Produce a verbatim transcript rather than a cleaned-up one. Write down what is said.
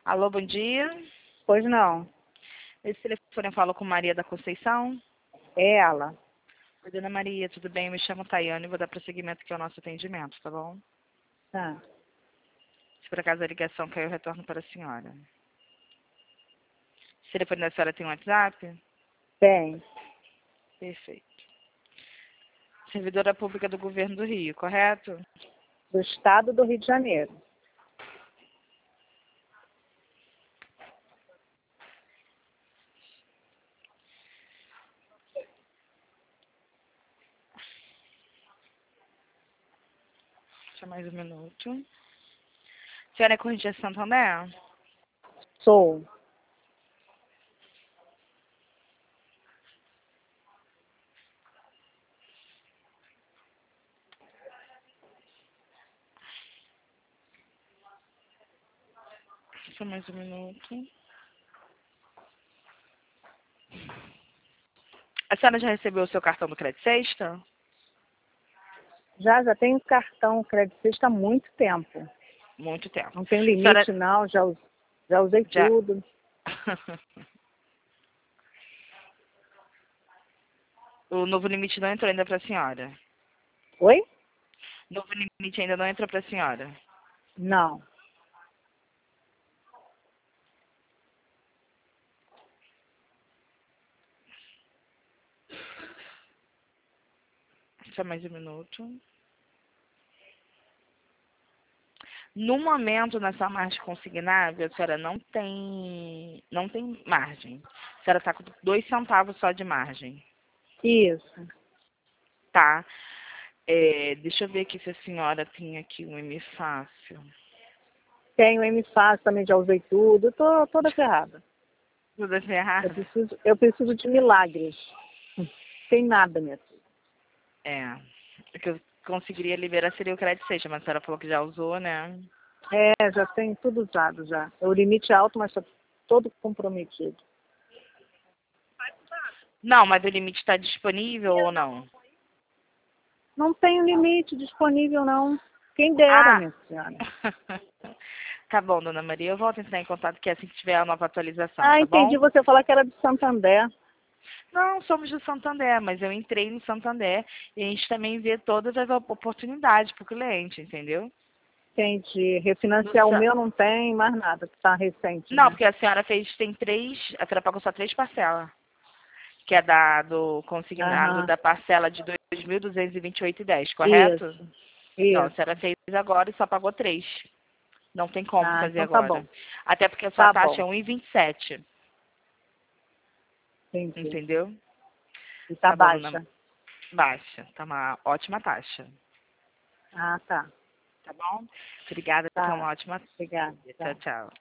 Alô, bom dia. Pois não. Esse telefone eu falo com Maria da Conceição. É ela. Oi, Dona Maria, tudo bem? Eu me chamo Tayane e vou dar prosseguimento aqui ao nosso atendimento, tá bom? Tá. Se por acaso a ligação caiu, eu retorno para a senhora. O telefone da senhora tem um WhatsApp? Tem. Perfeito. Servidora Pública do Governo do Rio, correto? Do estado do Rio de Janeiro. Deixa mais um minuto. A senhora é Corrigida Santander? Sou. Deixa mais um minuto. A senhora já recebeu o seu cartão do Crédito Sexta? Já, já tenho cartão credicista há muito tempo. Muito tempo. Não tenho A senhora limite não, já, us- já usei já... tudo. O novo limite não entrou ainda para a senhora. Oi? Novo limite ainda não entrou para a senhora. Não. Só mais um minuto. No momento, nessa margem consignável, a senhora não tem, não tem margem. A senhora está com dois centavos só de margem, Isso. tá? É, deixa eu ver aqui se a senhora tem aqui um M fácil. Tenho M Fácil também, já usei tudo. Tô toda ferrada. Tudo Eu errado? preciso, eu preciso de milagres. Tem nada, minha filha. É. O que eu conseguiria liberar seria o crédito sexta, mas a senhora falou que já usou, né? É, já tenho tudo usado já. O limite é alto, mas está todo comprometido. Não, mas o limite está disponível ou não? Não tem limite disponível, não. Quem dera, Ah! minha senhora. Tá bom, dona Maria. Eu volto a entrar em contato que assim que tiver a nova atualização, Ah, tá entendi bom? você falar que era de Santander. Não, somos do Santander, mas eu entrei no Santander e a gente também vê todas as oportunidades para o cliente, entendeu? Entendi. No Refinanciar o Sa- meu não tem mais nada, que está recente, Não, né? porque a senhora fez, tem três, a senhora pagou só três parcelas, que é da, do consignado Aham. da parcela de dois mil duzentos e vinte e oito e dez, correto? Isso. Não, a Isso. senhora fez agora e só pagou três. Não tem como Ah, fazer então tá bom. agora. Até porque a sua Tá taxa bom. é um vírgula vinte e sete, Entendi. entendeu? E tá Tá bom, dona baixa. Baixa. Tá uma ótima taxa. Ah, tá. Tá bom? Obrigada, tenha uma Tá. ótima. Obrigada. Tchau, Tá. tchau.